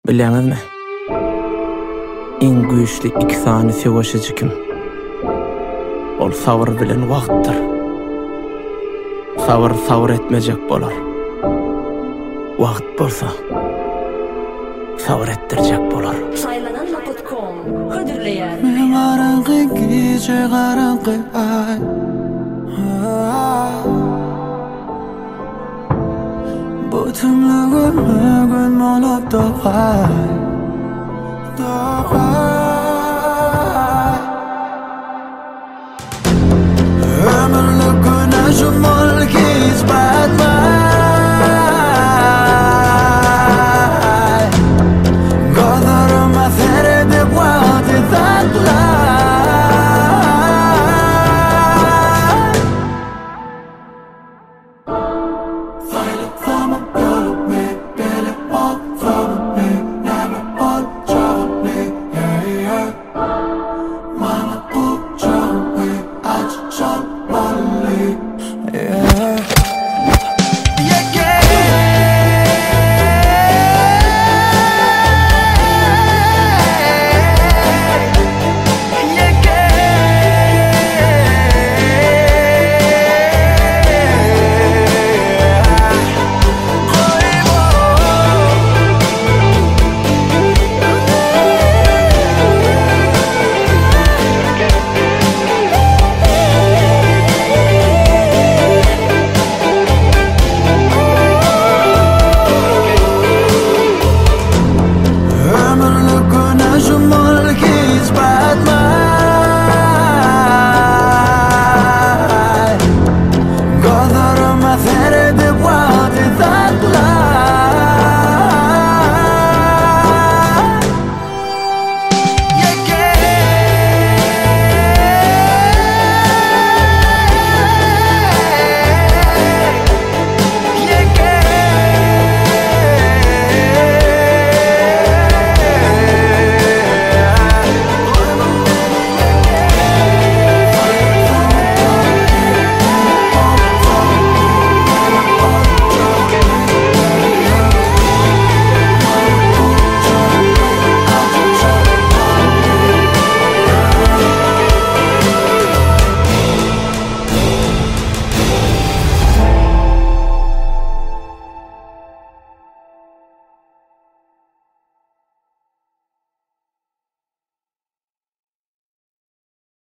Bilemezmi? En güýçli iki sany sewaşyjy kim? Ol sabr bilen wagtdyr. Sabr etmejek bolar. Wagt bolsa sabr etdirjek bolar. Saylananma.com Hödürleýär. Maraňky gece garaňky ay. Botymlagy gün molap doğay. Ömürlük güneşim ol gizbat